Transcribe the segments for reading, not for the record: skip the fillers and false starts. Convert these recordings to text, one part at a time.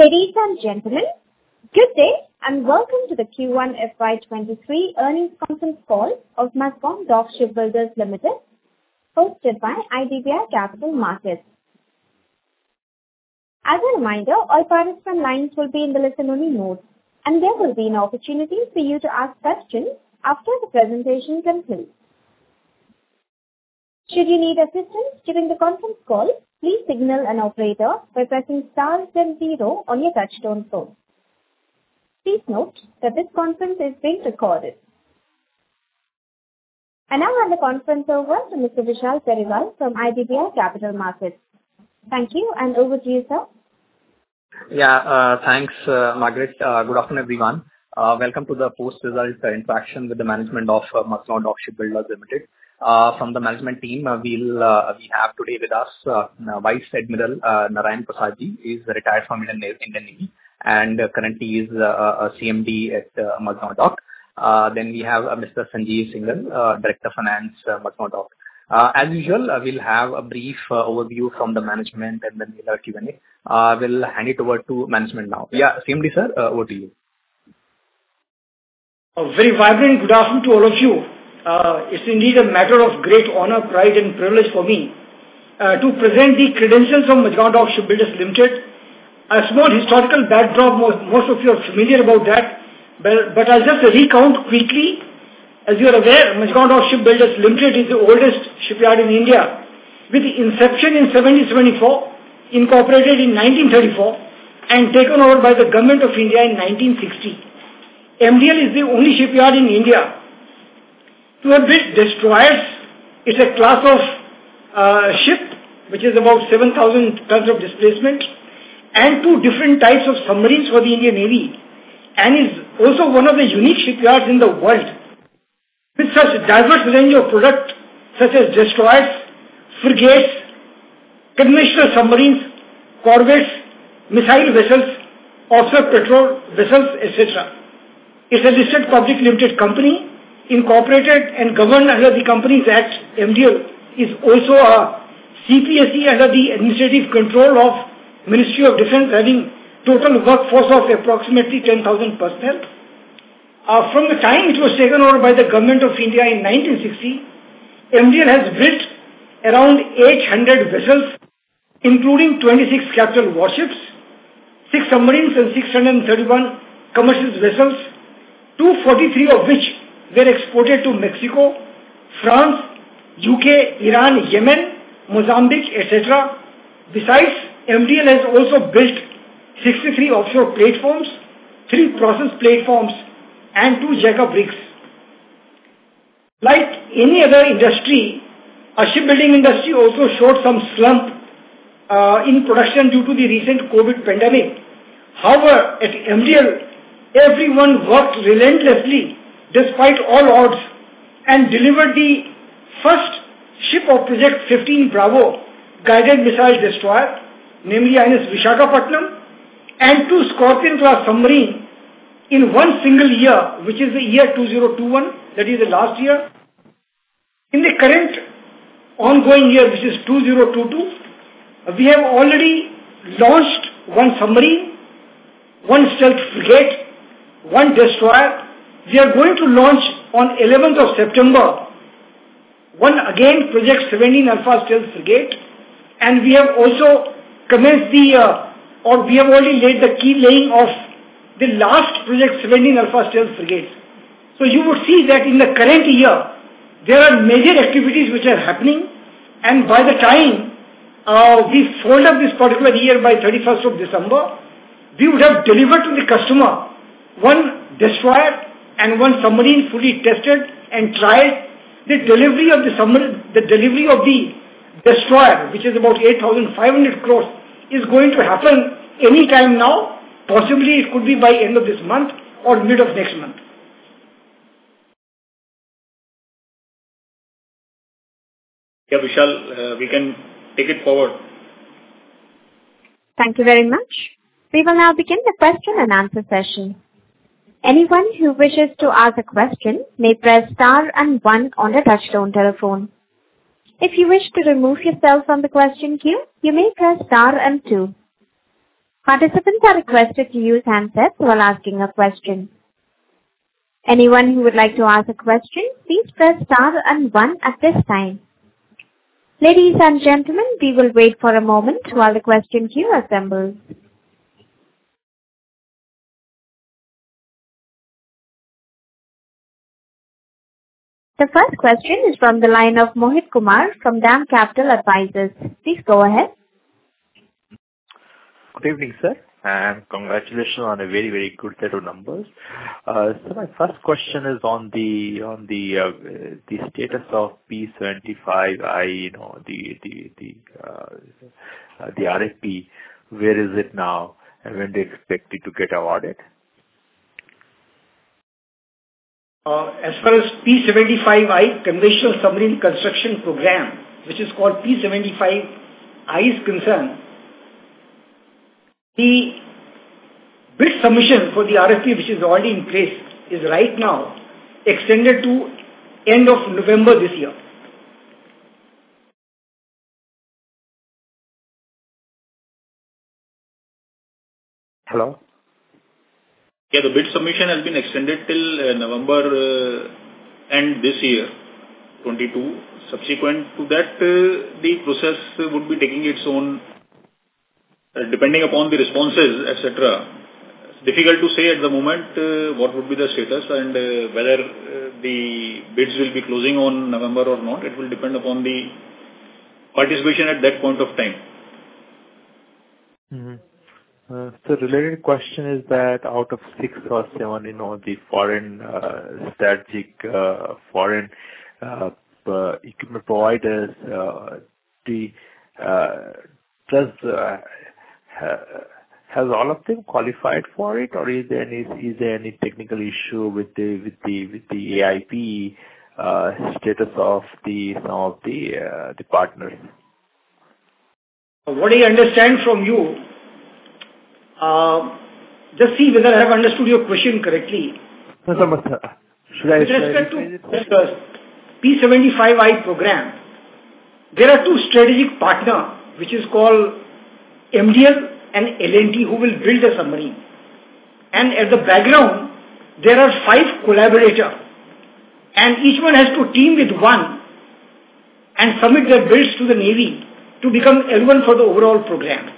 Ladies and gentlemen, good day and welcome to the Q1 FY23 earnings conference call of Mazagon Dock Shipbuilders Limited, hosted by IDBI Capital Markets. As a reminder, all participant lines will be in the listen-only mode, and there will be an opportunity for you to ask questions after the presentation concludes. Should you need assistance during the conference call, please signal an operator by pressing star then 0 on your touchtone phone. Please note that this conference is being recorded. I now hand the conference over to Mr. Vishal Periwal from IDBI Capital Markets. Thank you, and over to you, sir. Thanks, Margaret. Good afternoon, everyone. Welcome to the post-result interaction with the management of Mazagon Dock Shipbuilders Limited. From the management team, we have today with us Vice Admiral Narayan Prasadji. He is retired from Indian Navy and currently is a CMD at Mazagon Dock. Then we have Mr. Sanjeev Singhal, Director of Finance, Mazagon Dock. As usual, we'll have a brief overview from the management and then we'll have Q&A. We'll hand it over to management now. CMD sir, over to you. A very vibrant good afternoon to all of you. It's indeed a matter of great honor, pride and privilege for me to present the credentials of Mazagon Dock Shipbuilders Limited. A small historical backdrop, most of you are familiar about that, but I'll just recount quickly. As you are aware, Mazagon Dock Shipbuilders Limited is the oldest shipyard in India, with inception in 1774, incorporated in 1934 and taken over by the Government of India in 1960. MDL is the only shipyard in India to have built destroyers. It's a class of ship which is about 7,000 tons of displacement, and 2 different types of submarines for the Indian Navy, and is also one of the unique shipyards in the world with such a diverse range of products such as destroyers, frigates, conventional submarines, corvettes, missile vessels, offshore patrol vessels, etc. It's a listed public limited company, incorporated and governed under the Companies Act. MDL is also a CPSE under the administrative control of Ministry of Defence, having total workforce of approximately 10,000 personnel. From the time it was taken over by the Government of India in 1960, MDL has built around 800 vessels, including 26 capital warships, 6 submarines and 631 commercial vessels, 243 of which were exported to Mexico, France, UK, Iran, Yemen, Mozambique, etc. Besides, MDL has also built 63 offshore platforms, 3 process platforms and 2 jack-up rigs. Like any other industry, our shipbuilding industry also showed some slump in production due to the recent COVID pandemic. However, at MDL, everyone worked relentlessly despite all odds and delivered the first ship of Project 15 Bravo guided missile destroyer, namely INS Visakhapatnam, and 2 Scorpion class submarine in one single year, which is the year 2021, that is the last year. In the current ongoing year, which is 2022, we have already launched 1 submarine, 1 stealth frigate, 1 destroyer. We are going to launch on 11th of September 1 again Project 17 Alpha stealth frigate, and we have also commenced we have already laid the key laying of the last Project 17 Alpha stealth frigate. So you would see that in the current year there are major activities which are happening, and by the time we fold up this particular year by 31st of December, we would have delivered to the customer 1 destroyer and 1 submarine fully tested and tried. The delivery of the destroyer, which is about 8,500 crores, is going to happen any time now. Possibly it could be by end of this month or mid of next month. Vishal, we can take it forward. Thank you very much. We will now begin the question and answer session. Anyone who wishes to ask a question may press star and 1 on the touchtone telephone. If you wish to remove yourself from the question queue, you may press star and 2. Participants are requested to use handsets while asking a question. Anyone who would like to ask a question, please press star and 1 at this time. Ladies and gentlemen, we will wait for a moment while the question queue assembles. The first question is from the line of Mohit Kumar from DAM Capital Advisors. Please go ahead. Good evening, sir, and congratulations on a very, very good set of numbers. So my first question is on the status of P75I, the RFP. Where is it now, and when do you expect it to get awarded? As far as P75I, Conventional Submarine Construction Program, which is called P75I is concerned, the bid submission for the RFP, which is already in place, is right now extended to end of November this year. Hello? Yeah, the bid submission has been extended till November end this year, 22. Subsequent to that, the process would be taking its own, depending upon the responses, etc. It's difficult to say at the moment what would be the status and whether the bids will be closing on November or not. It will depend upon the participation at that point of time. Mm-hmm. So related question is that out of 6 or 7, the foreign strategic foreign equipment providers, has all of them qualified for it, or is there any technical issue with the AIP status of some of the partners? What I understand from you, just see whether I have understood your question correctly. No, sir. With respect to the P75I program, there are 2 strategic partners, which is called MDL and L&T, who will build the submarine. And at the background, there are 5 collaborators, and each one has to team with one and submit their bids to the Navy to become L1 for the overall program.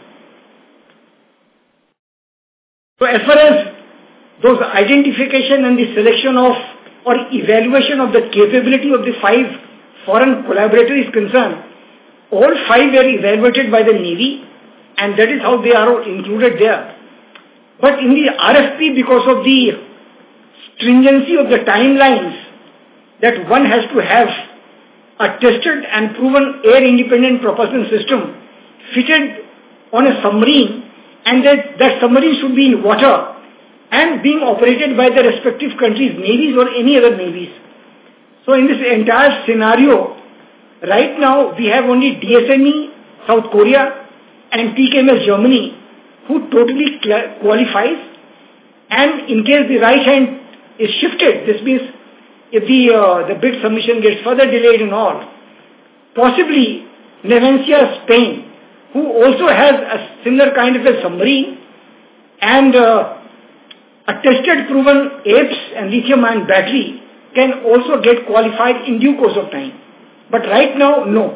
So as far as those identification and the selection of or evaluation of the capability of the 5 foreign collaborators is concerned, all 5 were evaluated by the Navy, and that is how they are included there. But in the RFP, because of the stringency of the timelines, that one has to have a tested and proven air-independent propulsion system fitted on a submarine, and that submarine should be in water and being operated by the respective countries' navies or any other navies. So in this entire scenario, right now we have only DSME, South Korea, and TKMS, Germany, who totally qualifies. And in case the right hand is shifted, this means if the bid submission gets further delayed and all, possibly Navantia, Spain, who also has a similar kind of a submarine and a tested proven APES and lithium-ion battery, can also get qualified in due course of time. But right now, no.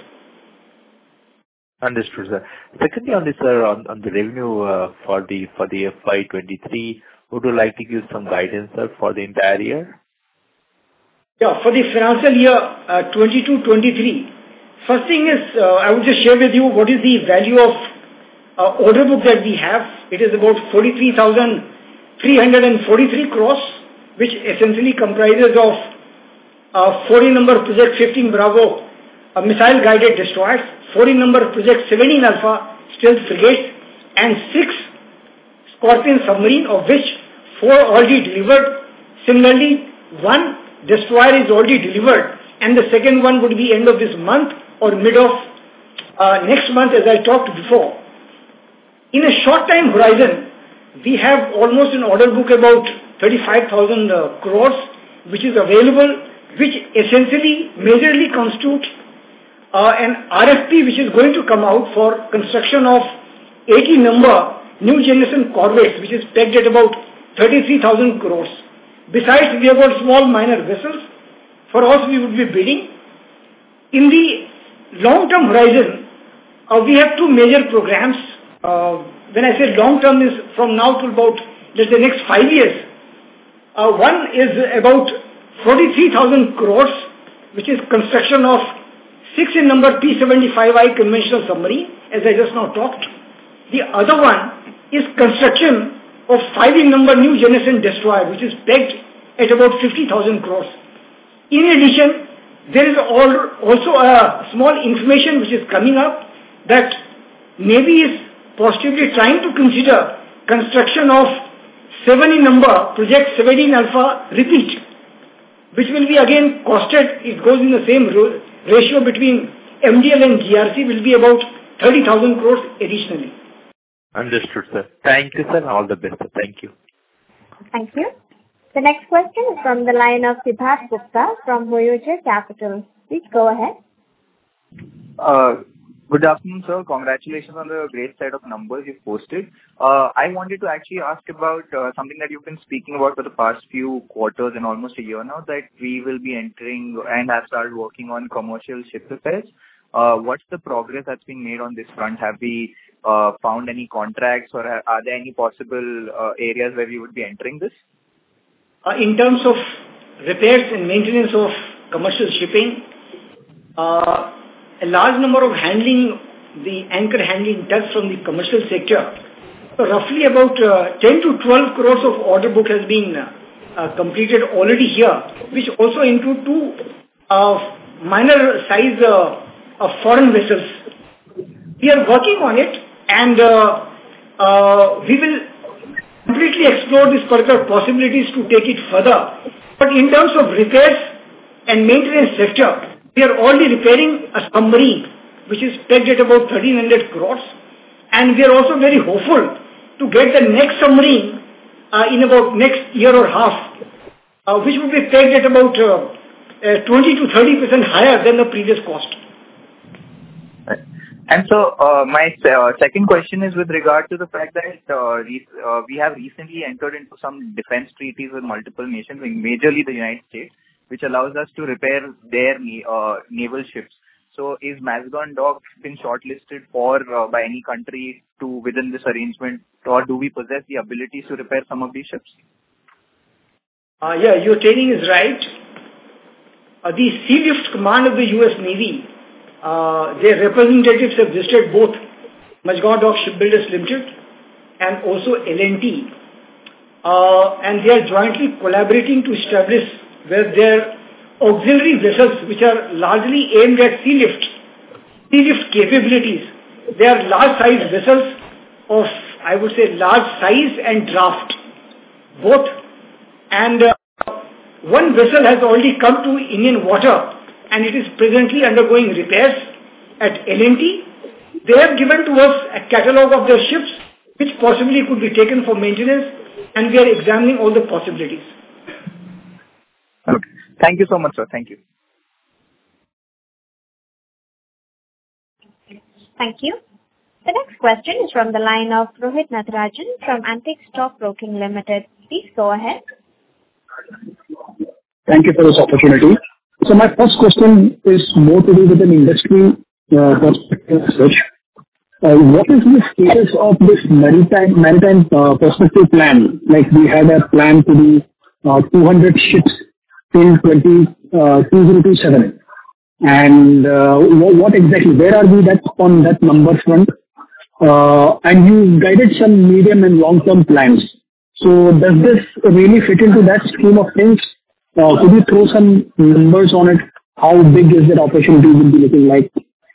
Understood, sir. Secondly, on the revenue for the FY23, would you like to give some guidance, sir, for the entire year? Yeah, for the financial year 22-23, first thing is, I would just share with you what is the value of order book that we have. It is about 43,343 crores, which essentially comprises of 40 number project 15 Bravo missile guided destroyers, 40 number project 17 Alpha stealth frigates, and 6 Scorpion submarine, of which 4 already delivered. Similarly, 1 destroyer is already delivered, and the second one would be end of this month or mid of next month, as I talked before. In a short time horizon, we have almost an order book about 35,000 crores, which is available, which essentially majorly constitutes an RFP which is going to come out for construction of 80 number new generation corvettes, which is pegged at about 33,000 crores. Besides, we have got small minor vessels. For us, we would be bidding. In the long-term horizon, we have two major programs. When I say long-term is from now to about, let's say, next 5 years. One is about 43,000 crores, which is construction of 6 in number P-75I conventional submarine, as I just now talked. The other one is construction of 5 in number new generation destroyer, which is pegged at about 50,000 crores. In addition, there is also a small information which is coming up that Navy is positively trying to consider construction of 7 in number Project 17 Alpha repeat, which will be again costed, it goes in the same ratio between MDL and GRC, will be about 30,000 crores additionally. Understood, sir. Thank you, sir. All the best, sir. Thank you. Thank you. The next question is from the line of Siddharth Gupta from Voyager Capital. Please go ahead. Good afternoon, sir. Congratulations on the great set of numbers you've posted. I wanted to actually ask about something that you've been speaking about for the past few quarters and almost a year now, that we will be entering and have started working on commercial ship repairs. What's the progress that's being made on this front? Have we found any contracts, or are there any possible areas where we would be entering this? In terms of repairs and maintenance of commercial shipping, a large number of the anchor handling tugs from the commercial sector. So roughly about 10 to 12 crores of order book has been completed already here, which also include two minor size foreign vessels. We are working on it, and we will completely explore these further possibilities to take it further. But in terms of repairs and maintenance sector, we are already repairing a submarine which is pegged at about 1,300 crores, and we are also very hopeful to get the next submarine in about next year or half, which will be pegged at about 20 to 30% higher than the previous cost. And so my second question is with regard to the fact that we have recently entered into some defense treaties with multiple nations, majorly the United States, which allows us to repair their naval ships. So is Mazagon Dock been shortlisted for by any country within this arrangement, or do we possess the abilities to repair some of these ships? Yeah, your training is right. The Sea Lift Command of the U.S. Navy, their representatives have visited both Mazagon Dock Shipbuilders Limited and also L&T, and they are jointly collaborating to establish where their auxiliary vessels, which are largely aimed at sea lift capabilities. They are large size vessels of, I would say, large size and draft, both. And one vessel has already come to Indian water, and it is presently undergoing repairs at L&T. They have given to us a catalogue of their ships, which possibly could be taken for maintenance, and we are examining all the possibilities. Okay. Thank you so much, sir. Thank you. Thank you. The next question is from the line of Rohit Natarajan from Antique Stock Broking Limited. Please go ahead. Thank you for this opportunity. So my first question is more to do with an industry perspective research. What is the status of this maritime perspective plan? Like we had a plan to do 200 ships till 2027. And what exactly, where are we on that number front? And you guided some medium and long-term plans. So does this really fit into that scheme of things? Could you throw some numbers on it? How big is that opportunity will be looking like?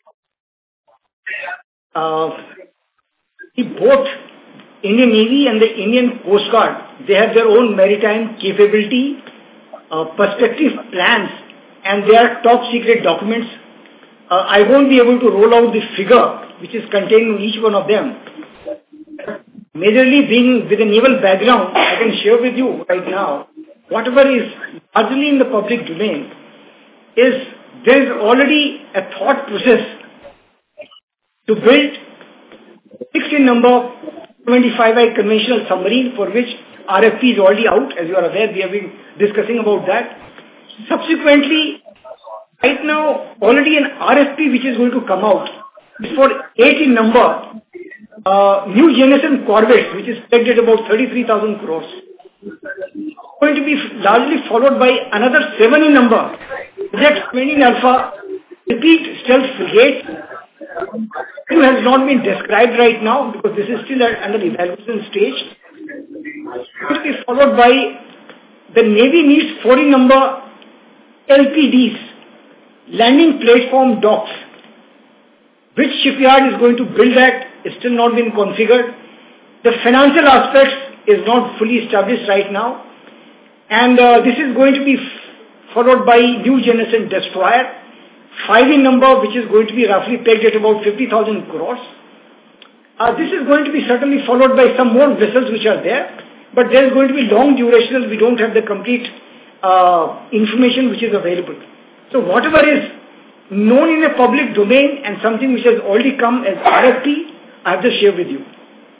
Both Indian Navy and the Indian Coast Guard, they have their own maritime capability, perspective plans, and they are top secret documents. I won't be able to roll out the figure which is contained in each one of them. Majorly being with a naval background, I can share with you right now, whatever is largely in the public domain, is there is already a thought process to build 16 number 75I conventional submarine, for which RFP is already out. As you are aware, we have been discussing about that. Subsequently, right now, already an RFP which is going to come out is for 8 in number, new generation corvettes, which is pegged at about 33,000 crores. Going to be largely followed by another 7 in number, project 17 Alpha, repeat stealth frigate. It has not been described right now because this is still under evaluation stage. It will be followed by the Navy needs 4 in number LPDs, landing platform docks. Which shipyard is going to build that is still not been configured. The financial aspects is not fully established right now. And this is going to be followed by new generation destroyer, 5 in number, which is going to be roughly pegged at about 50,000 crores. This is going to be certainly followed by some more vessels which are there, but there is going to be long durational. We don't have the complete information which is available. So whatever is known in a public domain and something which has already come as RFP, I have to share with you.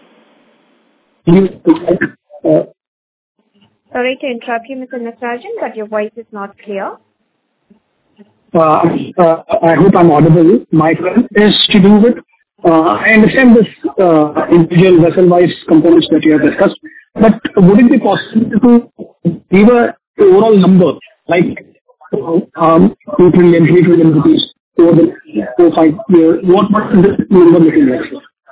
Sorry to interrupt you, Mr. Natarajan, but your voice is not clear. I hope I'm audible. My question is to do with, I understand this individual vessel-wise components that you have discussed, but would it be possible to give an overall number, like 2 trillion, 3 trillion rupees over the 4-5 years? What is this number looking like?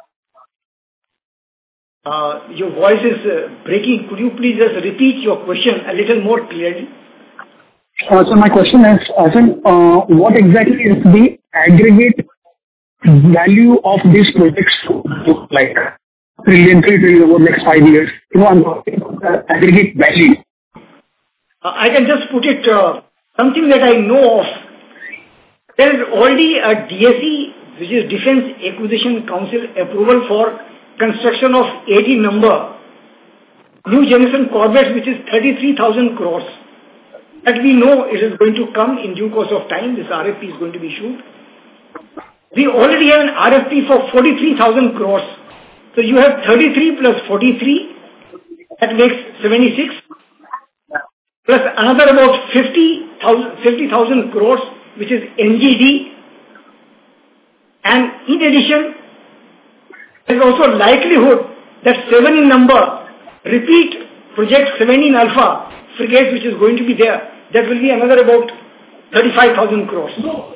Your voice is breaking. Could you please just repeat your question a little more clearly? So my question is, what exactly is the aggregate value of these projects, like 3 trillion over the next 5 years? I'm talking about aggregate value. I can just put it, something that I know of. There is already a DSC, which is Defence Acquisition Council approval for construction of 80 number new generation corvettes, which is 33,000 crores. That we know it is going to come in due course of time. This RFP is going to be issued. We already have an RFP for 43,000 crores. So you have 33 plus 43, that makes 76, plus another about 50,000 crores, which is NGD. And in addition, there is also likelihood that 7 in number, repeat project 17 Alpha frigate, which is going to be there. That will be another about 35,000 crores.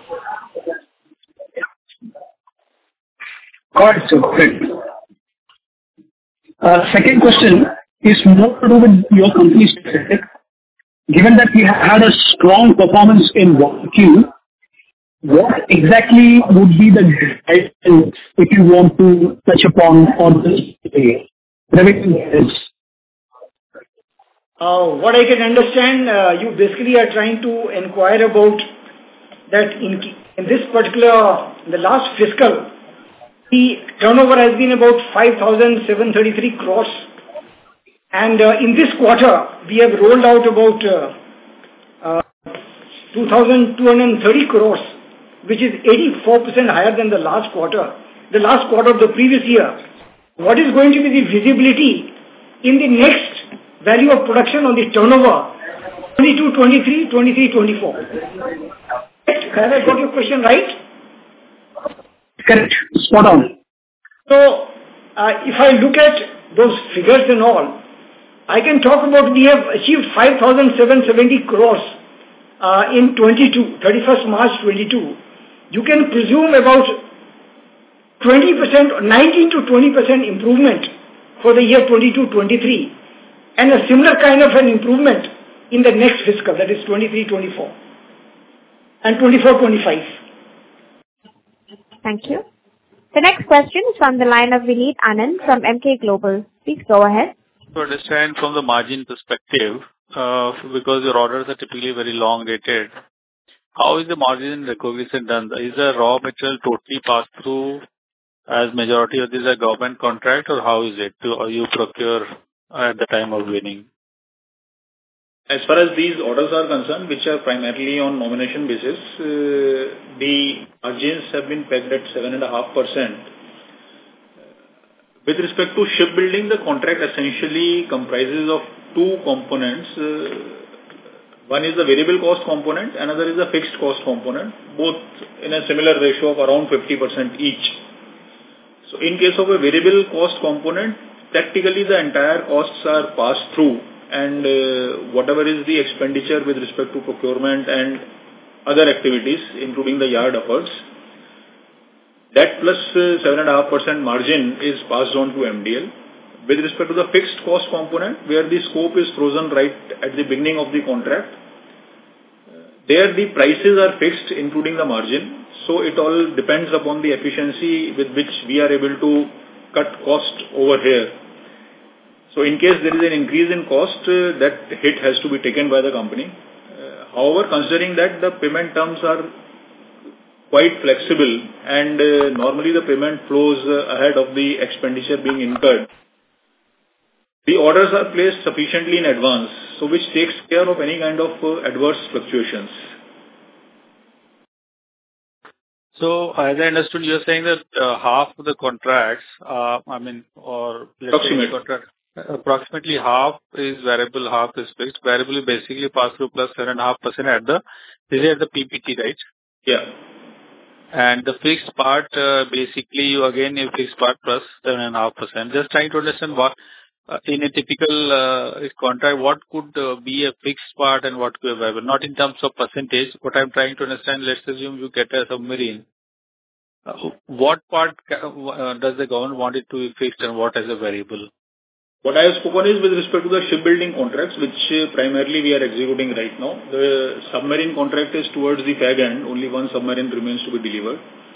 Got it, sir. Great. Second question is more to do with your company specific. Given that we have had a strong performance in 1Q, what exactly would be the guidance if you want to touch upon on this revenue guidance? What I can understand, you basically are trying to inquire about that in this particular, the last fiscal, the turnover has been about 5,733 crores. And in this quarter, we have rolled out about 2,230 crores, which is 84% higher than the last quarter of the previous year. What is going to be the visibility in the next value of production on the turnover, 22, 23, 23, 24. Have I got your question right? Correct. Spot on. So, if I look at those figures and all, I can talk about we have achieved 5,770 crores in 31st March 22. You can presume about 20%, 19 to 20% improvement for the year 22-23. And a similar kind of an improvement in the next fiscal, that is 23-24 and 24-25. Thank you. The next question is from the line of Vineet Anand from Emkay Global. Please go ahead. To understand from the margin perspective, because your orders are typically very long dated, how is the margin recognition done? Is the raw material totally passed through as majority of these are government contract, or how is it? Or you procure at the time of winning? As far as these orders are concerned, which are primarily on nomination basis, the margins have been pegged at 7.5%, With respect to shipbuilding, the contract essentially comprises of two components. One is the variable cost component, another is the fixed cost component, both in a similar ratio of around 50% each. So in case of a variable cost component, practically the entire costs are passed through, and whatever is the expenditure with respect to procurement and other activities, including the yard efforts, that plus 7.5% margin is passed on to MDL. With respect to the fixed cost component, where the scope is frozen right at the beginning of the contract, there the prices are fixed, including the margin. So it all depends upon the efficiency with which we are able to cut cost over here. So in case there is an increase in cost, that hit has to be taken by the company. However, considering that the payment terms are quite flexible and normally the payment flows ahead of the expenditure being incurred, the orders are placed sufficiently in advance, so which takes care of any kind of adverse fluctuations. So, as I understood, you're saying that half of the contracts, or let's say contract, approximately half is variable, half is fixed. Variable is basically pass through plus 7.5% at the PPT, right? Yeah. And the fixed part, basically, you fixed part plus 7.5%. Just trying to understand what, in a typical contract, what could be a fixed part and what could be variable? Not in terms of percentage. What I'm trying to understand, let's assume you get a submarine. What part does the government want it to be fixed and what as a variable? What I have spoken is with respect to the shipbuilding contracts, which primarily we are executing right now. The submarine contract is towards the fag end. Only one submarine remains to be delivered.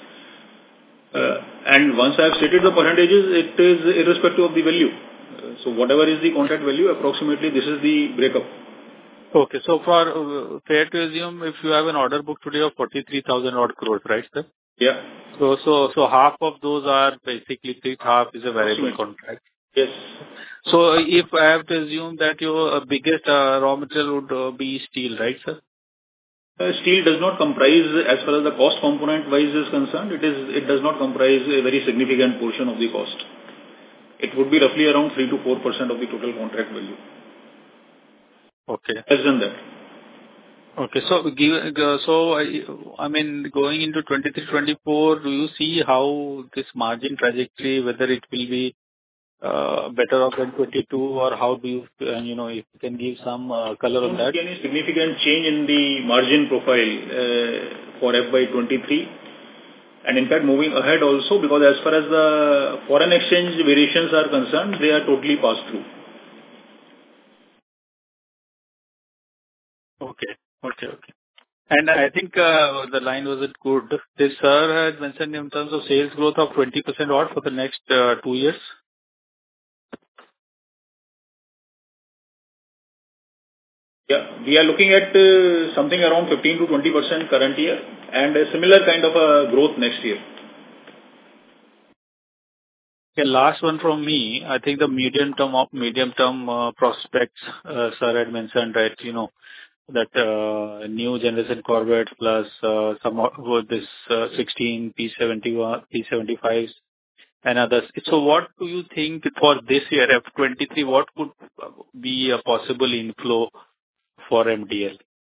And once I have stated the percentages, it is irrespective of the value. So whatever is the contract value, approximately this is the breakup. Okay. So for fair to assume, if you have an order book today of 43,000 odd crores, right, sir? Yeah. So half of those are basically fixed, half is a variable contract. Yes. So if I have to assume that your biggest raw material would be steel, right, sir? Steel does not comprise, as far as the cost component wise is concerned, it does not comprise a very significant portion of the cost. It would be roughly around 3 to 4% of the total contract value. Okay. Less than that. Okay. So going into 23-24, do you see how this margin trajectory, whether it will be better off than 22, or how do you, if you can give some color on that? Don't see any significant change in the margin profile for FY23. And in fact, moving ahead also, because as far as the foreign exchange variations are concerned, they are totally passed through. Okay. And I think the line wasn't good. This sir had mentioned in terms of sales growth of 20% odd for the next 2 years. Yeah, we are looking at something around 15 to 20% current year and a similar kind of a growth next year. Okay, last one from me. I think the medium term prospects, sir had mentioned that, that new generation Corvette plus some of this 16 P-71, P-75s and others. So what do you think for this year, F23, what could be a possible inflow for MDL?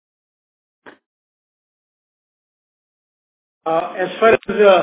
As far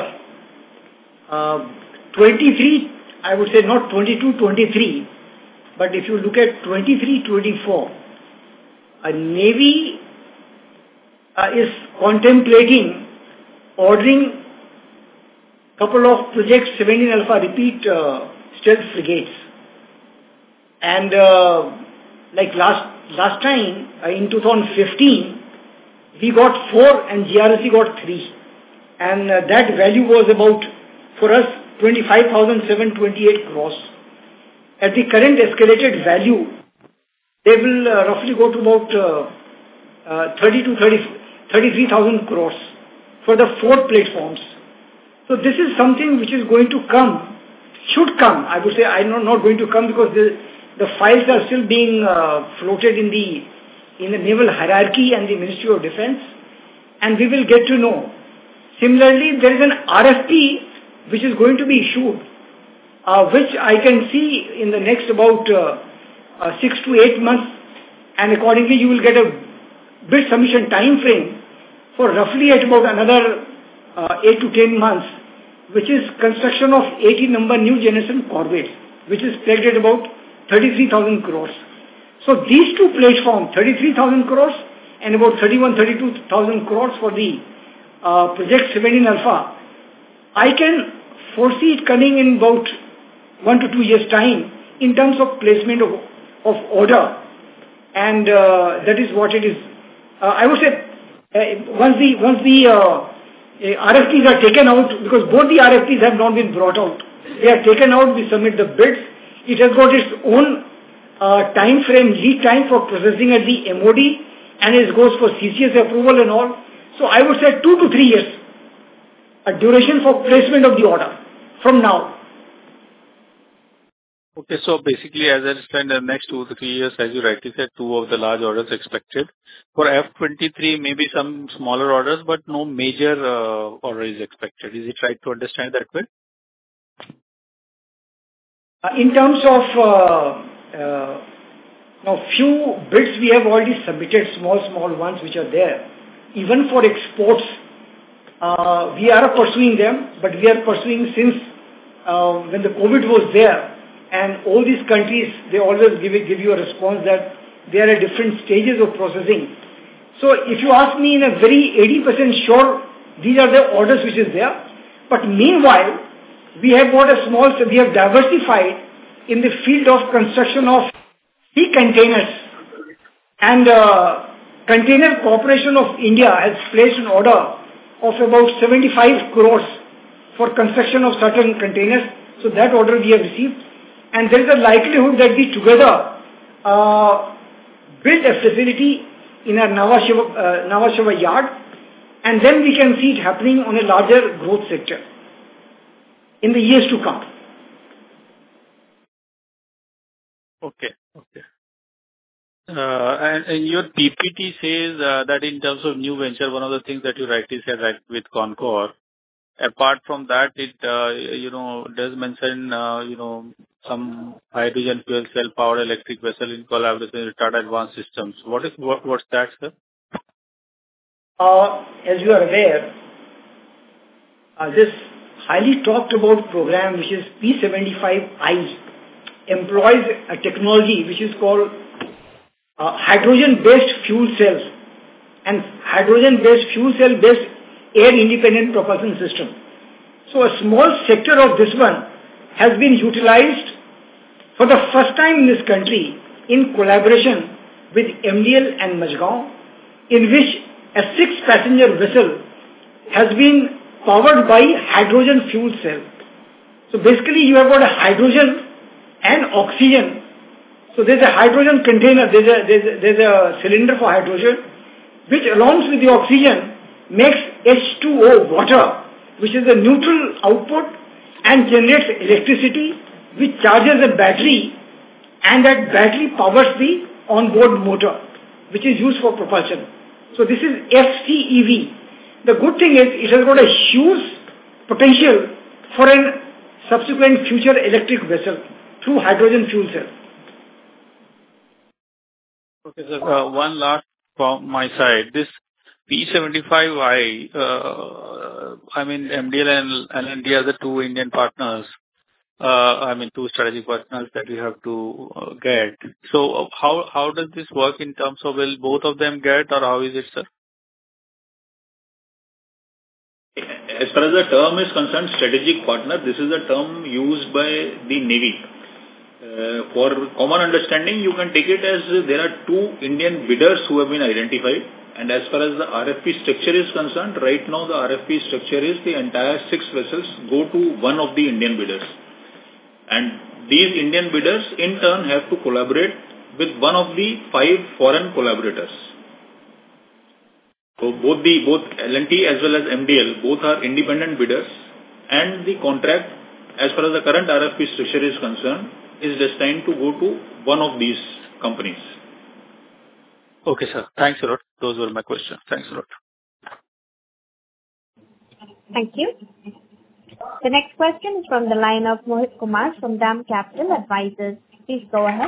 as 23, I would say not 22-23, but if you look at 23-24, Navy is contemplating ordering couple of projects 17 Alpha repeat stealth frigates, and like last time in 2015 we got 4 and GRC got 3, and that value was about for us 25,728 crores. At the current escalated value, they will roughly go to about 33,000 crores for the 4 platforms. So this is something which is going to come, should come. I would say I'm not going to come because the files are still being floated in the naval hierarchy and the Ministry of Defence, and we will get to know. Similarly, there is an RFP which is going to be issued which I can see in the next about 6 to 8 months, and accordingly you will get a bid submission time frame for roughly at about another 8 to 10 months, which is construction of 80 number new generation Corvettes, which is pegged at about 33,000 crores. So these two platforms, 33,000 crores and about 32,000 crores for the Project 17 Alpha, I can foresee it coming in about 1 to 2 years' time in terms of placement of order, and that is what it is. I would say once the RFPs are taken out, because both the RFPs have not been brought out, they are taken out, we submit the bids. It has got its own time frame, lead time for processing at the MOD, and it goes for CCS approval and all. So I would say 2 to 3 years, a duration for placement of the order from now. Okay, so basically, as I understand, in the next 2 to 3 years, as you rightly said, 2 of the large orders expected. For F23, maybe some smaller orders, but no major order is expected. Is it right to understand that way? In terms of few bids we have already submitted, small ones which are there. Even for exports, we are pursuing them, but we are pursuing since when the COVID was there, and all these countries, they always give you a response that they are at different stages of processing. So if you ask me in a very 80% sure, these are the orders which is there. But meanwhile, we have diversified in the field of construction of sea containers. And Container Corporation of India has placed an order of about 75 crores for construction of certain containers. So that order we have received. And there is a likelihood that we together build a facility in our Nhava Sheva yard, and then we can see it happening on a larger growth sector in the years to come. Okay. And your PPT says that in terms of new venture, one of the things that you rightly said, right, with Concor, apart from that, it does mention some hydrogen fuel cell powered electric vessel in collaboration with Tata Advanced Systems. What's that, sir? As you are aware, this highly talked about program, which is P75I, employs a technology which is called hydrogen-based fuel cells and hydrogen-based fuel cell-based air-independent propulsion system. So a small sector of this one has been utilized for the first time in this country in collaboration with MDL and Majgaon, in which a 6-passenger vessel has been powered by hydrogen fuel cell. So basically you have got a hydrogen and oxygen. So there's a hydrogen container, there's a cylinder for hydrogen, which along with the oxygen makes H2O water, which is a neutral output and generates electricity, which charges a battery, and that battery powers the onboard motor, which is used for propulsion. So this is FCEV. The good thing is it has got a huge potential for a subsequent future electric vessel through hydrogen fuel cell. Okay, sir. One last from my side. This P75I, MDL and LND are the 2 Indian partners. 2 strategic partners that we have to get. So how does this work in terms of, will both of them get, or how is it, sir? As far as the term is concerned, strategic partner, this is a term used by the Navy. For common understanding, you can take it as there are 2 Indian bidders who have been identified. And as far as the RFP structure is concerned, right now the RFP structure is the entire 6 vessels go to one of the Indian bidders. And these Indian bidders in turn have to collaborate with one of the 5 foreign collaborators. So both L&T as well as MDL, both are independent bidders, and the contract, as far as the current RFP structure is concerned, is destined to go to one of these companies. Okay, sir. Thanks a lot. Those were my questions. Thanks a lot. Thank you. The next question is from the line of Mohit Kumar from DAM Capital Advisors. Please go ahead.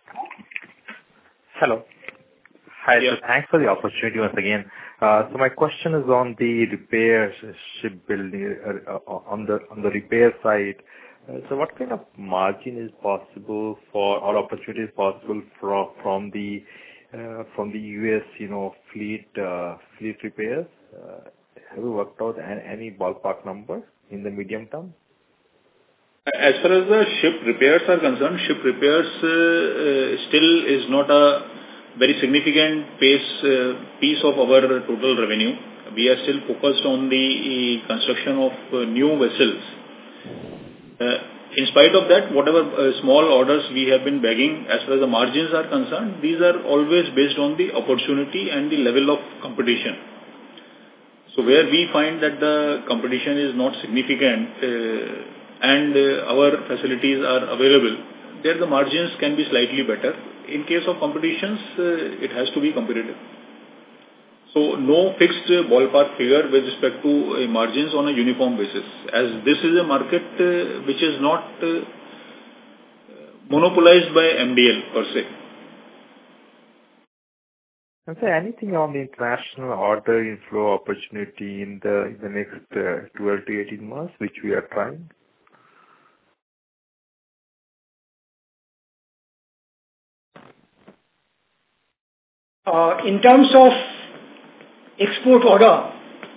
Hello. Hi, Yeah. so thanks for the opportunity once again. So my question is on the repair shipbuilding, on the repair side. So what kind of margin is possible for, or opportunity is possible from the US, fleet repairs? Have you worked out any ballpark number in the medium term? As far as the ship repairs are concerned, ship repairs still is not a very significant piece of our total revenue. We are still focused on the construction of new vessels. In spite of that, whatever small orders we have been bagging, as far as the margins are concerned, these are always based on the opportunity and the level of competition. So where we find that the competition is not significant and our facilities are available, there the margins can be slightly better. In case of competitions, it has to be competitive. So no fixed ballpark figure with respect to margins on a uniform basis, as this is a market which is not monopolized by MDL per se. And so anything on the international order inflow opportunity in the next 12 to 18 months, which we are trying? In terms of export order,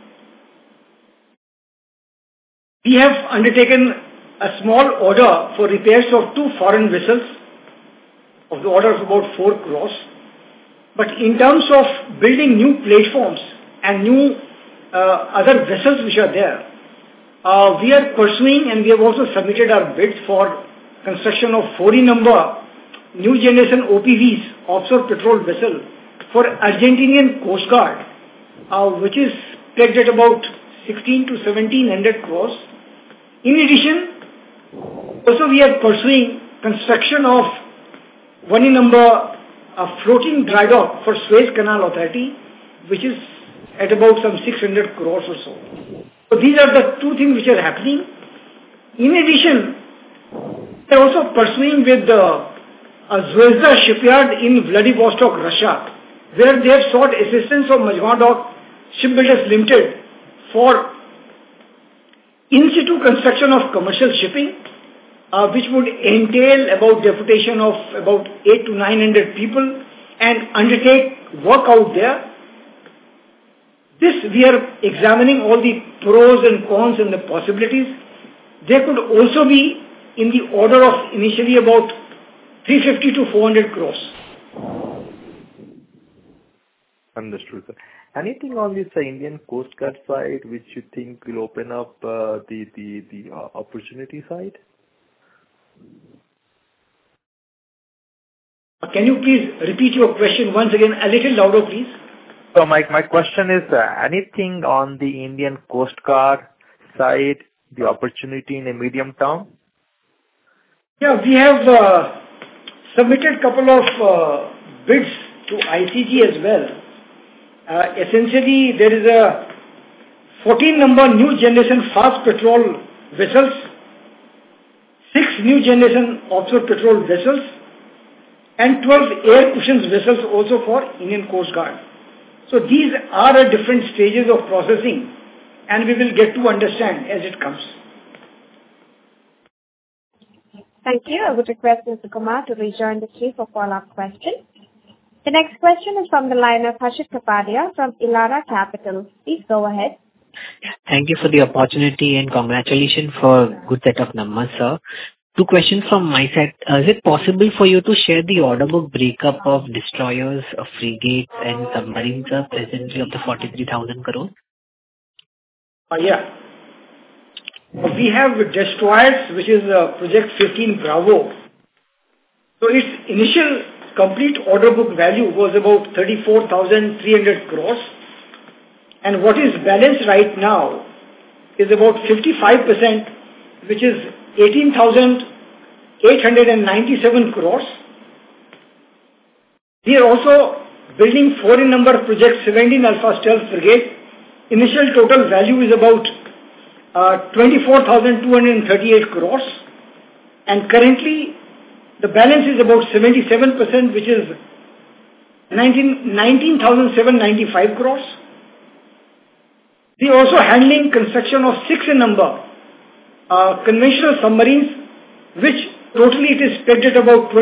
we have undertaken a small order for repairs of 2 foreign vessels of the order of about 4 crores. But in terms of building new platforms and new other vessels which are there, we are pursuing, and we have also submitted our bids for construction of 40 number new generation OPVs, offshore patrol vessel, for Argentinian Coast Guard, which is pegged at about 16 to 1700 crores. In addition, also we are pursuing construction of 1 number a floating dry dock for Suez Canal Authority, which is at about some 600 crores or so. So these are the 2 things which are happening. In addition, we are also pursuing with the Zvezda shipyard in Vladivostok, Russia, where they have sought assistance of Mazagon Dock Shipbuilders Limited for in situ construction of commercial shipping, which would entail about deputation of about 800 to 900 people and undertake work out there. This we are examining all the pros and cons and the possibilities. There could also be in the order of initially about 350 to 400 crores. Understood, sir. Anything on this Indian Coast Guard side which you think will open up the opportunity side? Can you please repeat your question once again, a little louder, please? So my question is, anything on the Indian Coast Guard side, the opportunity in the medium term? Yeah, we have submitted couple of bids to ICG as well. Essentially, there is a 14 number new generation fast patrol vessels, 6 new generation offshore patrol vessels, and 12 air cushions vessels also for Indian Coast Guard. So these are at different stages of processing, and we will get to understand as it comes. Thank you. I would request Mr. Kumar to rejoin the queue for follow-up questions. The next question is from the line of Harshit Kapadia from Elara Capital. Please go ahead. Thank you for the opportunity and congratulations for good set of numbers, sir. 2 questions from my side. Is it possible for you to share the order book breakup of destroyers, frigates and submarines presently of the 43,000 crore? Yeah. We have destroyers, which is Project 15 Bravo. So its initial complete order book value was about 34,300 crores. And what is balanced right now is about 55%, which is 18,897 crores. We are also building 4 in number Project 17 Alpha Stealth Frigate. Initial total value is about 24,238 crores. And currently, the balance is about 77%, which is 19,795 crores. We are also handling construction of 6 in number conventional submarines, which totally it is pegged at about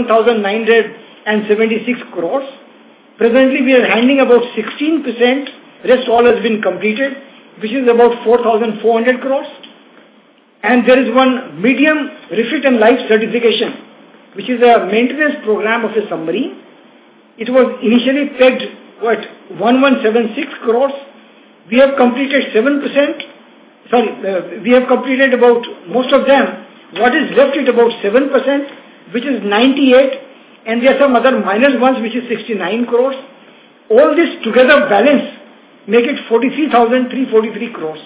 27,976 crores. Presently, we are handling about 16%. Rest all has been completed, which is about 4,400 crores. And there is one medium refit and life certification, which is a maintenance program of a submarine. It was initially pegged at 1176 crores. We have completed 7%. We have completed about most of them. What is left is about 7%, which is 98, and there are some other minor ones, which is 69 crores. All this together balance make it 43,343 crores.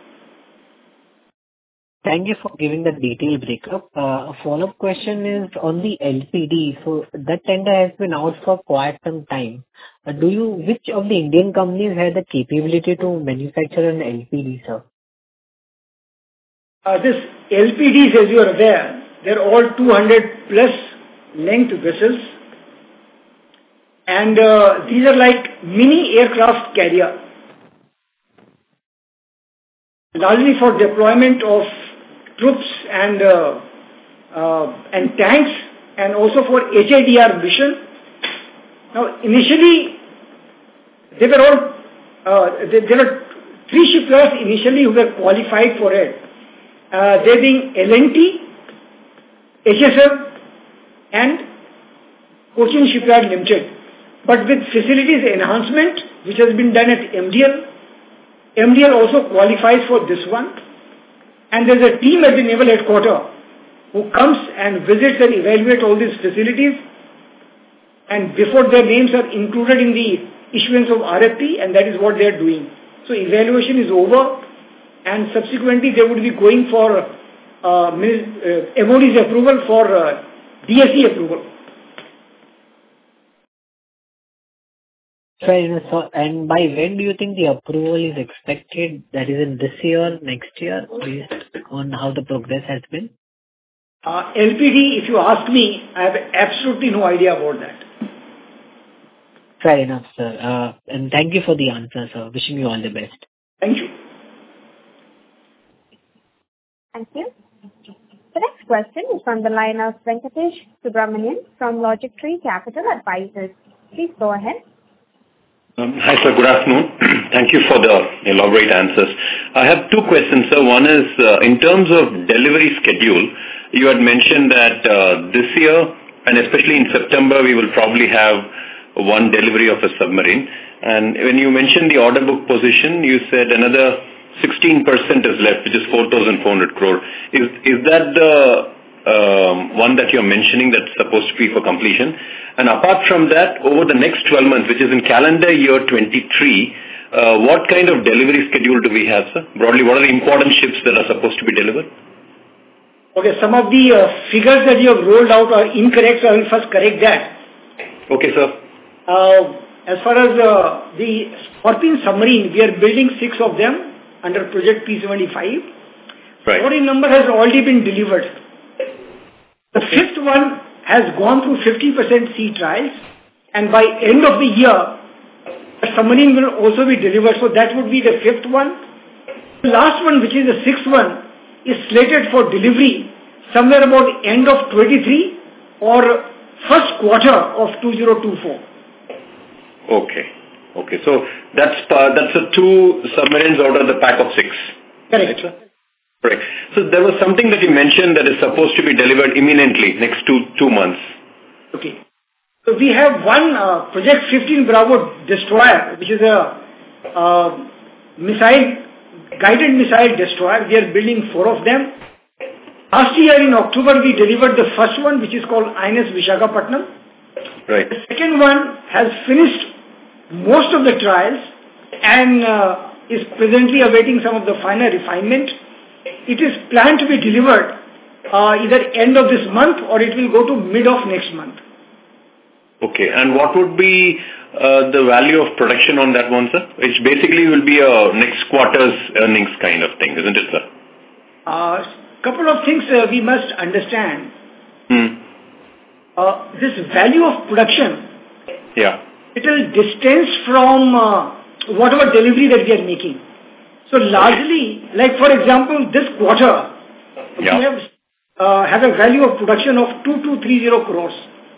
Thank you for giving the detailed breakup. A follow-up question is on the LPD. So that tender has been out for quite some time. Which of the Indian companies had the capability to manufacture an LPD, sir? This LPDs, as you are aware, they're all 200 plus length vessels, and these are like mini aircraft carrier, largely for deployment of troops and tanks, and also for HADR mission. Now, initially, there were 3 shipyards initially who were qualified for it. They being L&T, HSF, and Cochin Shipyard Limited. But with facilities enhancement, which has been done at MDL also qualifies for this one. And there's a team at the Naval Headquarters who comes and visits and evaluates all these facilities. And before their names are included in the issuance of RFP, and that is what they are doing. So evaluation is over, and subsequently they would be going for MOD's approval for DSE approval. Fair enough. And by when do you think the approval is expected? That is in this year, next year, based on how the progress has been? LPD, if you ask me, I have absolutely no idea about that. Fair enough, sir. And thank you for the answer, sir. Wishing you all the best. Thank you. Thank you. The next question is from the line of Venkatesh Subramanian from Logic Tree Capital Advisors. Please go ahead. Hi, sir. Good afternoon. Thank you for the elaborate answers. I have 2 questions, sir. One is, in terms of delivery schedule, you had mentioned that this year, and especially in September, we will probably have one delivery of a submarine. And when you mentioned the order book position, you said another 16% is left, which is 4,400 crore. Is that the one that you're mentioning that's supposed to be for completion? And apart from that, over the next 12 months, which is in calendar year 23, what kind of delivery schedule do we have, sir? Broadly, what are the important ships that are supposed to be delivered? Okay, some of the figures that you have rolled out are incorrect, so I will first correct that. Okay, sir. As far as the Scorpene submarine, we are building 6 of them under Project P75. Right. 40 number has already been delivered. The 5th one has gone through 50% sea trials, and by end of the year, a submarine will also be delivered. So that would be the 5th one. The last one, which is the 6th one, is slated for delivery somewhere about end of 23 or first quarter of 2024. Okay. So that's the 2 submarines out of the pack of 6. Correct. Correct. So there was something that you mentioned that is supposed to be delivered imminently, next 2 months. Okay. So we have one Project 15 Bravo destroyer, which is a guided missile destroyer. We are building 4 of them. Last year in October, we delivered the first one, which is called INS Visakhapatnam. Right. The second one has finished most of the trials and is presently awaiting some of the final refinement. It is planned to be delivered either end of this month or it will go to mid of next month. Okay. And what would be the value of production on that one, sir? Which basically will be a next quarter's earnings kind of thing, isn't it, sir? Couple of things we must understand. This value of production, it will distance from whatever delivery that we are making. So largely, like for example, this quarter, we have a value of production of 2230 crores,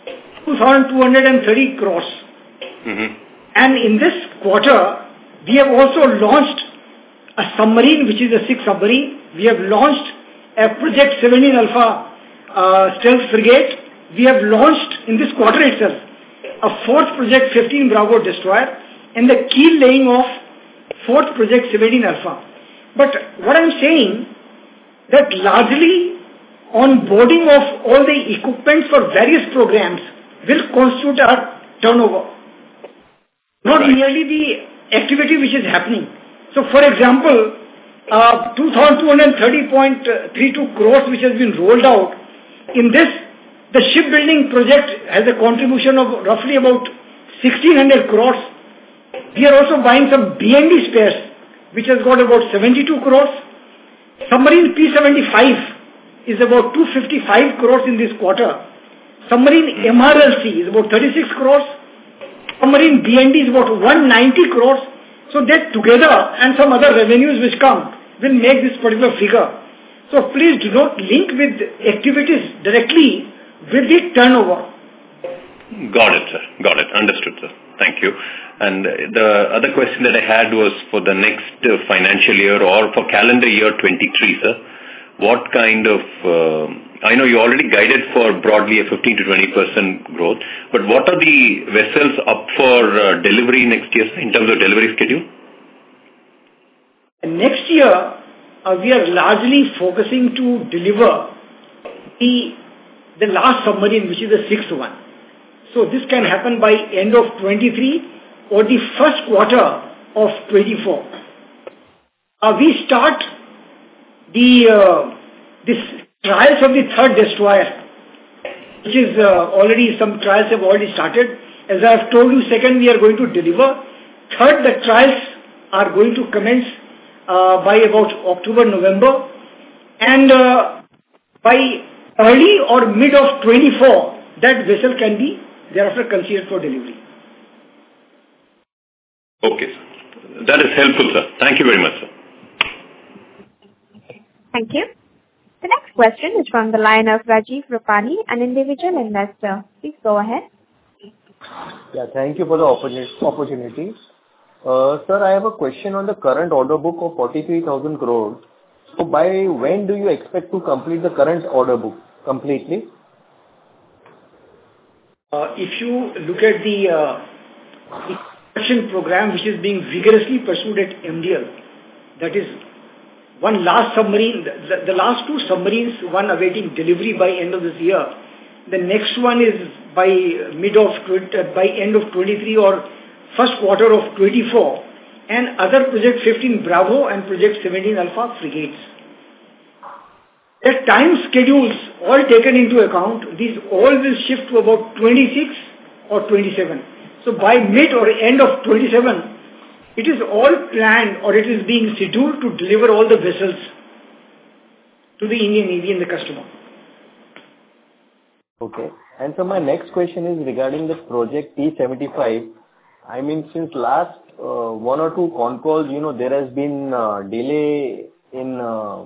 2230 crores. And in this quarter, we have also launched a submarine, which is a 6 submarine. We have launched a Project 17 Alpha stealth frigate. We have launched in this quarter itself a 4th Project 15 Bravo destroyer and the keel laying of 4th Project 17 Alpha. But what I'm saying, that largely onboarding of all the equipment for various programs will constitute our turnover, not merely the activity which is happening. So for example, 2,230.32 crores which has been rolled out, in this the shipbuilding project has a contribution of roughly about 1,600 crores. We are also buying some B&D spares which has got about 72 crores. Submarine P75 is about 255 crores in this quarter. Submarine MRLC is about 36 crores. Submarine B&D is about 190 crores. So that together and some other revenues which come will make this particular figure. So please do not link with activities directly with the turnover. Got it, sir. Got it. Understood, sir. Thank you. And the other question that I had was for the next financial year or for calendar year 23, sir. What kind of, I know you already guided for broadly a 15 to 20% growth, but what are the vessels up for delivery next year in terms of delivery schedule? Next year, we are largely focusing to deliver the last submarine, which is the 6th one. So this can happen by end of 23 or the first quarter of 24. We start this trials of the 3rd destroyer, which is already some trials have already started. As I have told you, 2nd we are going to deliver. 3rd, the trials are going to commence by about October, November, and by early or mid of 24, that vessel can be thereafter considered for delivery. Okay, sir. That is helpful, sir. Thank you very much, sir. Thank you. The next question is from the line of Rajiv Rupani, an individual investor. Please go ahead. Yeah, thank you for the opportunity. Sir, I have a question on the current order book of 43,000 crores. So by when do you expect to complete the current order book completely? If you look at the construction program which is being vigorously pursued at MDL, that is one last submarine, the last 2 submarines, one awaiting delivery by end of this year. The next one is by end of 23 or first quarter of 24, and other Project 15 Bravo and Project 17 Alpha frigates. The time schedules all taken into account, these all will shift to about 26 or 27. So by mid or end of 27, it is all planned or it is being scheduled to deliver all the vessels to the Indian Navy and the customer. Okay. And so my next question is regarding the project P75. I mean, since last 1 or 2 con calls, there has been delay in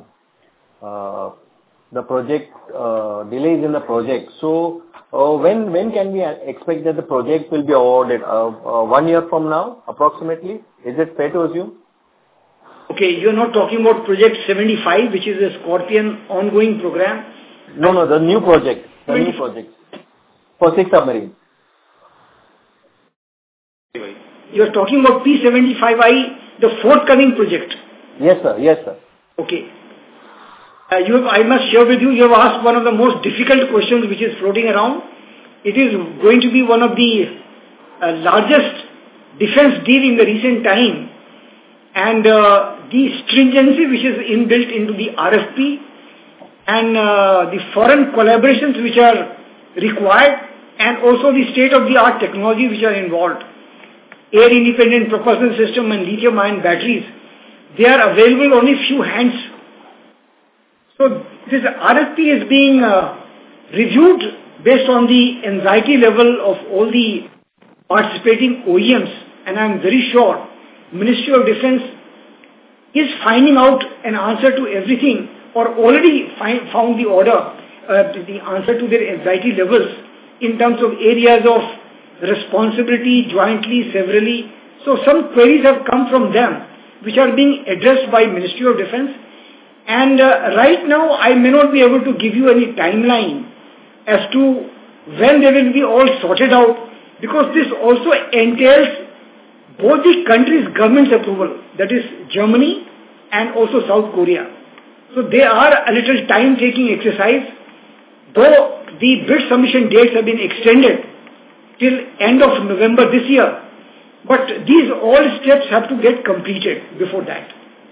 the project, delays in the project. So when can we expect that the project will be awarded? 1 year from now, approximately? Is it fair to assume? Okay, you're not talking about Project 75, which is a Scorpion ongoing program? No, the new project. The new project. For 6 submarines. You're talking about P75I, the forthcoming project? Yes, sir. Okay. I must share with you, you have asked one of the most difficult questions which is floating around. It is going to be one of the largest defense deal in the recent time, and the stringency which is inbuilt into the RFP and the foreign collaborations which are required and also the state-of-the-art technology which are involved, air-independent propulsion system and lithium-ion batteries, they are available only few hands. So this RFP is being reviewed based on the anxiety level of all the participating OEMs, and I am very sure Ministry of Defence is finding out an answer to everything, or already found the answer to their anxiety levels in terms of areas of responsibility, jointly, severally. So some queries have come from them, which are being addressed by Ministry of Defence. And right now, I may not be able to give you any timeline as to when they will be all sorted out, because this also entails both the countries' government's approval, that is Germany and also South Korea. So they are a little time-taking exercise, though the bid submission dates have been extended till end of November this year. But these all steps have to get completed before that.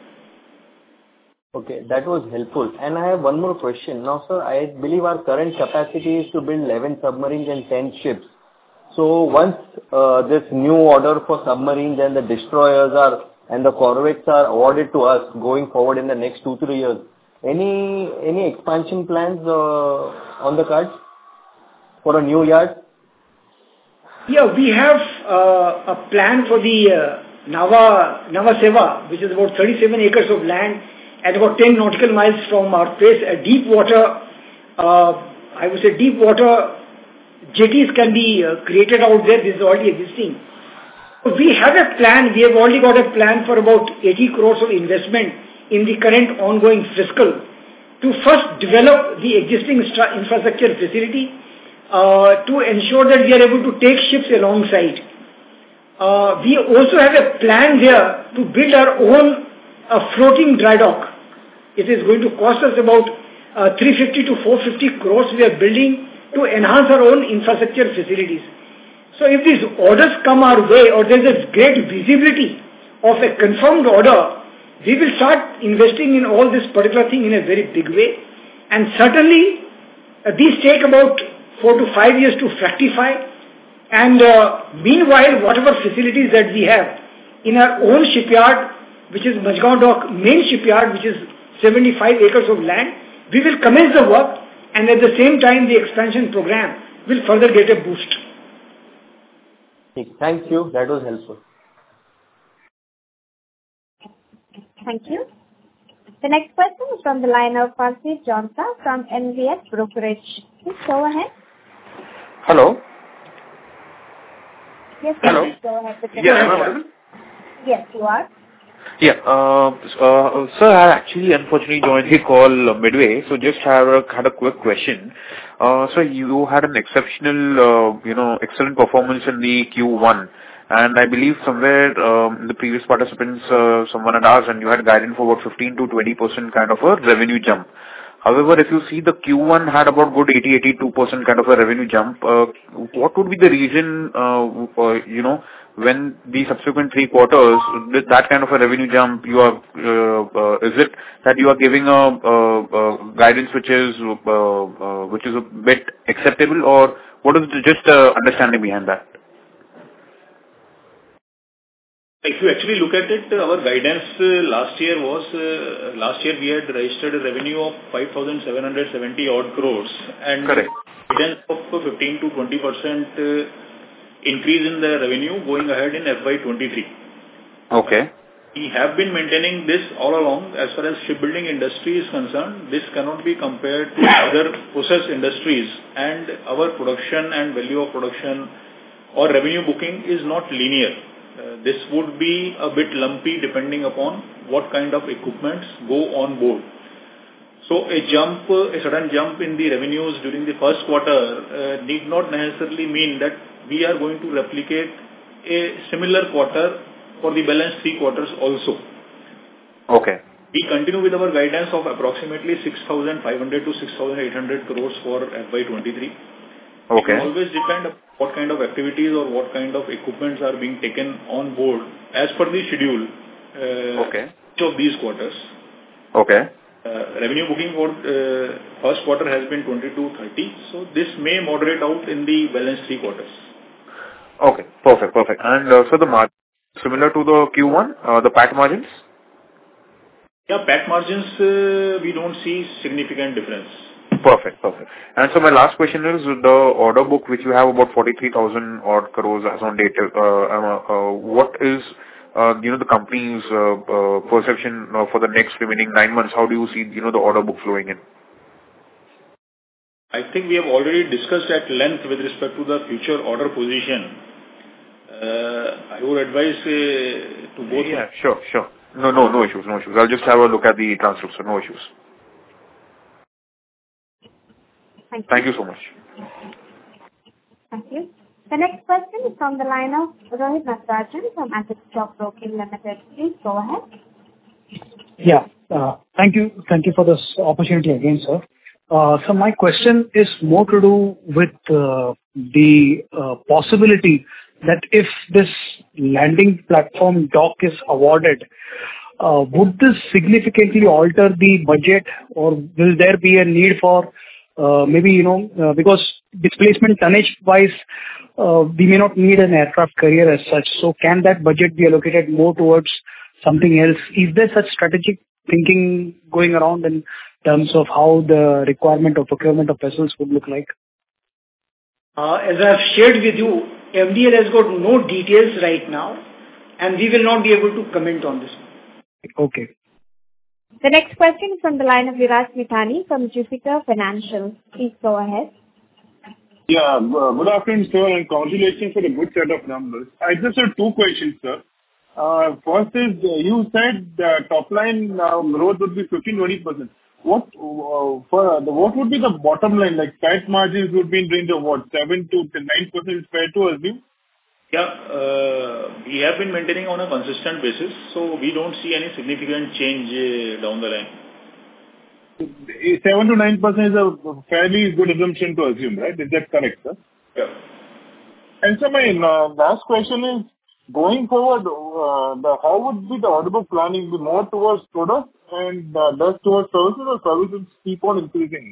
Okay, that was helpful. And I have one more question. Now, sir, I believe our current capacity is to build 11 submarines and 10 ships. So once this new order for submarines and the destroyers and the corvettes are awarded to us going forward in the next 2-3 years, any expansion plans on the cards for a new yard? Yeah, we have a plan for the Nava Seva, which is about 37 acres of land and about 10 nautical miles from our place, a deep water, I would say deep water jetties can be created out there. This is already existing. So we have a plan. We have already got a plan for about 80 crores of investment in the current ongoing fiscal to first develop the existing infrastructure facility to ensure that we are able to take ships alongside. We also have a plan there to build our own floating dry dock. It is going to cost us about 350 to 450 crores we are building to enhance our own infrastructure facilities. So if these orders come our way, or there is a great visibility of a confirmed order, we will start investing in all this particular thing in a very big way. And certainly, these take about 4 to 5 years to fructify. And meanwhile, whatever facilities that we have in our own shipyard, which is Majgaon Dock main shipyard, which is 75 acres of land, we will commence the work, and at the same time, the expansion program will further get a boost. Thank you. That was helpful. Thank you. The next question is from the line of Parsi Jonsa from NVS Brokerage. Please go ahead. Hello. Yes, hello. Please go ahead with the question. Yes, you are. Yeah. Sir, I actually unfortunately joined the call midway, so just had a quick question. So you had an exceptional, excellent performance in the Q1, and I believe somewhere in the previous participants, someone had asked, and you had guided for about 15 to 20% kind of a revenue jump. However, if you see the Q1 had about good 80-82% kind of a revenue jump, what would be the reason, when the subsequent 3 quarters, with that kind of a revenue jump, you are, is it that you are giving a guidance which is a bit acceptable, or what is just understanding behind that? If you actually look at it, our guidance last year we had registered a revenue of 5,770 odd crores, and correct, guidance of 15 to 20% increase in the revenue going ahead in FY23. Okay. We have been maintaining this all along. As far as shipbuilding industry is concerned, this cannot be compared to other process industries, and our production and value of production or revenue booking is not linear. This would be a bit lumpy depending upon what kind of equipments go on board. So a sudden jump in the revenues during the first quarter need not necessarily mean that we are going to replicate a similar quarter for the balance 3 quarters also. Okay. We continue with our guidance of approximately 6,500 to 6,800 crores for FY23. Okay. It always depend on what kind of activities or what kind of equipments are being taken on board as per the schedule okay. each of these quarters. Okay. revenue booking for first quarter has been 2230. So this may moderate out in the balance 3 quarters. Okay, perfect. And so the margin similar to the Q1, the PAT margins? Yeah, PAT margins, we don't see significant difference. Perfect. And so my last question is the order book which you have about 43,000 odd crores as on date. What is the company's perception for the next remaining 9 months? How do you see the order book flowing in? I think we have already discussed at length with respect to the future order position. I would advise to go through. Yeah, sure. No issues. I'll just have a look at the transcript, so no issues. Thank you so much. Thank you. The next question is from the line of Rohit Natarajan from Asset Stock Broking Limited. Please go ahead. Yeah. Thank you for this opportunity again, sir. So my question is more to do with the possibility that if this landing platform dock is awarded, would this significantly alter the budget, or will there be a need for maybe, because displacement tonnage-wise, we may not need an aircraft carrier as such. So can that budget be allocated more towards something else? Is there such strategic thinking going around in terms of how the requirement of procurement of vessels would look like? As I have shared with you, MDL has got no details right now, and we will not be able to comment on this. Okay. The next question is from the line of Viraj Mithani from Jupiter Financial. Please go ahead. Yeah, good afternoon, sir, and congratulations for the good set of numbers. I just have 2 questions, sir. First is, you said the top line growth would be 15-20%. What would be the bottom line? Like PAT margins would be in range of what, 7 to 9% is fair to assume? Yeah, we have been maintaining on a consistent basis, so we don't see any significant change down the line. 7 to 9% is a fairly good assumption to assume, right? Is that correct, sir? Yeah. And so my last question is, going forward, how would be the order book planning? Be more towards products and less towards services, or services keep on increasing?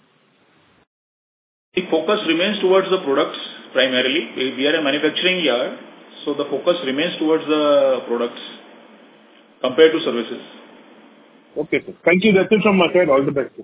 The focus remains towards the products primarily. We are a manufacturing yard, so the focus remains towards the products compared to services. Okay, sir. Thank you. That's it from my side. All the best, sir.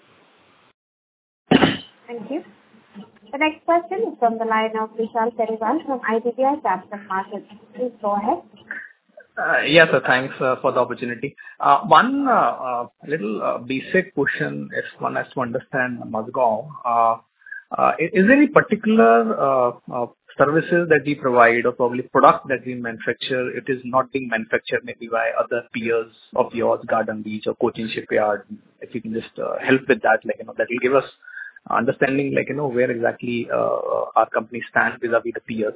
Thank you. The next question is from the line of Vishal Periwal from IDBI Capital Markets. Please go ahead. Yes, sir. Thanks for the opportunity. One little basic question, if one has to understand Mazagon. Is there any particular services that we provide, or probably product that we manufacture, it is not being manufactured maybe by other peers of yours, Garden Beach or Cochin Shipyard? If you can just help with that, that will give us understanding, where exactly our company stands vis-a-vis the peers.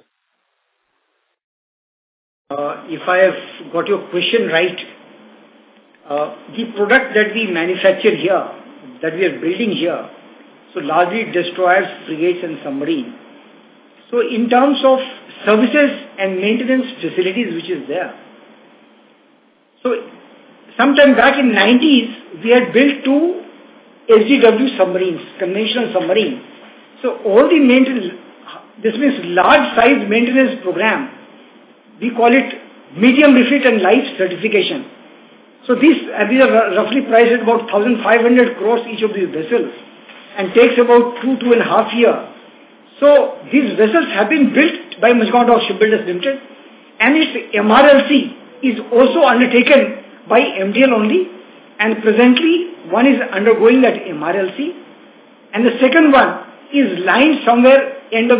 If I have got your question right, the product that we manufacture here, that we are building here, so largely destroyers, frigates and submarine. So in terms of services and maintenance facilities which is there. So sometime back in 90s, we had built 2 SDW submarines, conventional submarine. So all the maintenance, this means large size maintenance program, we call it medium refit and life certification. So these are roughly priced at about 1,500 crores each of these vessels, and takes about 2.5 years. So these vessels have been built by Mazagon Dock Shipbuilders Limited, and its MRLC is also undertaken by MDL only, and presently one is undergoing that MRLC, and the second one is lined somewhere mid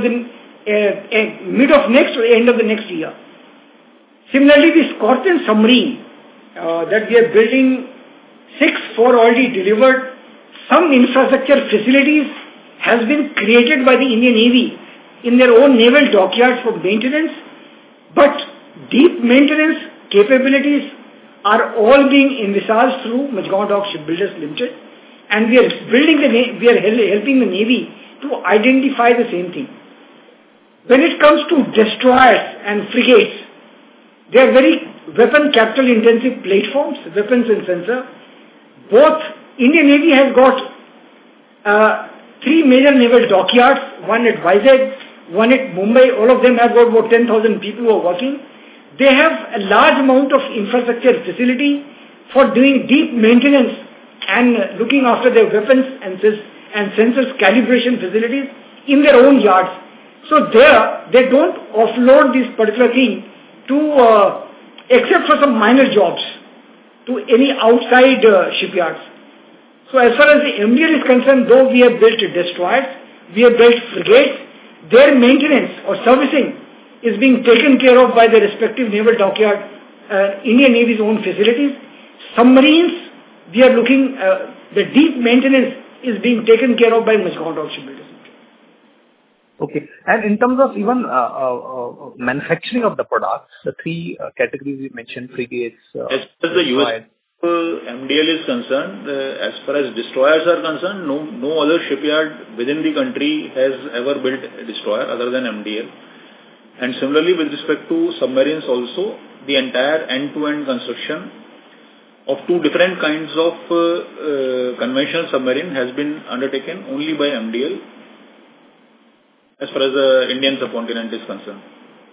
of next or end of the next year. Similarly, the Scorpion submarine that we are building, 4 already delivered. Some infrastructure facilities has been created by the Indian Navy in their own naval dockyards for maintenance, but deep maintenance capabilities are all being envisaged through Mazagon Dock Shipbuilders Limited, and we are helping the Navy to identify the same thing. When it comes to destroyers and frigates, they are very weapon capital intensive platforms, weapons and sensor. both Indian Navy has got 3 major naval dockyards, one at Vizag, one at Mumbai. All of them have got about 10,000 people who are working. They have a large amount of infrastructure facility for doing deep maintenance and looking after their weapons and sensors calibration facilities in their own yards. So there, they don't offload this particular thing to, except for some minor jobs, to any outside shipyards. So as far as the MDL is concerned, though we have built destroyers, we have built frigates, their maintenance or servicing is being taken care of by the respective naval dockyard, Indian Navy's own facilities. Submarines, we are looking, the deep maintenance is being taken care of by Mazagon Dock Shipbuilders. Okay. And in terms of even manufacturing of the products, the 3 categories we mentioned, frigates, as far as the US MDL is concerned, as far as destroyers are concerned, no other shipyard within the country has ever built a destroyer other than MDL. And similarly, with respect to submarines also, the entire end-to-end construction of 2 different kinds of conventional submarine has been undertaken only by MDL as far as the Indian subcontinent is concerned.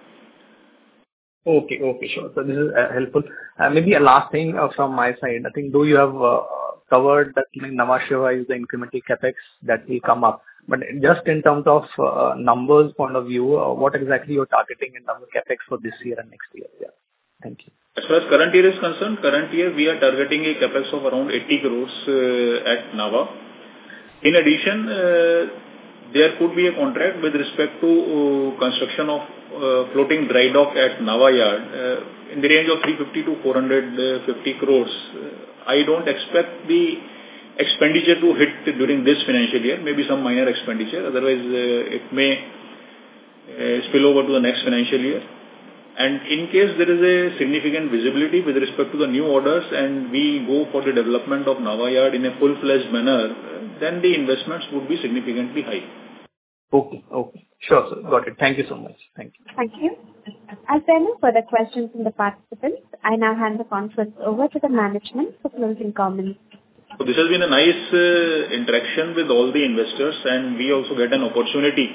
Okay, sure. So this is helpful. Maybe a last thing from my side. I think though you have covered that Nhava Sheva is the incremental capex that will come up, but just in terms of numbers point of view, what exactly you're targeting in terms of capex for this year and next year? Yeah. Thank you. As far as current year is concerned, current year we are targeting a capex of around 80 crores at Nhava. In addition, there could be a contract with respect to construction of floating dry dock at Nhava Yard in the range of 350 to 450 crores. I don't expect the expenditure to hit during this financial year, maybe some minor expenditure, otherwise it may spill over to the next financial year. And in case there is a significant visibility with respect to the new orders and we go for the development of Nhava Yard in a full-fledged manner, then the investments would be significantly high. Okay. Sure, sir. Got it. Thank you so much. Thank you. Thank you. As there are no further questions from the participants, I now hand the conference over to the management for closing comments. So this has been a nice interaction with all the investors, and we also get an opportunity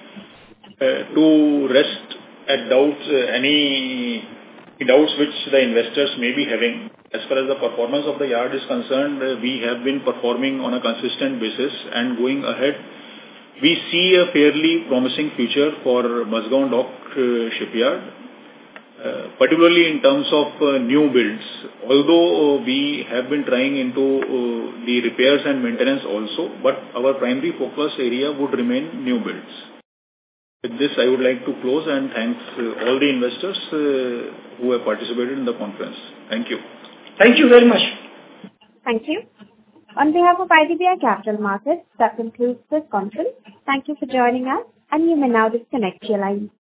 to rest at doubts, any doubts which the investors may be having. As far as the performance of the yard is concerned, we have been performing on a consistent basis, and going ahead, we see a fairly promising future for Mazagon Dock Shipyard, particularly in terms of new builds. Although we have been trying into the repairs and maintenance also, but our primary focus area would remain new builds. With this, I would like to close and thanks all the investors who have participated in the conference. Thank you. Thank you very much. Thank you. On behalf of IDBI Capital Markets, that concludes this conference. Thank you for joining us, and you may now disconnect your line.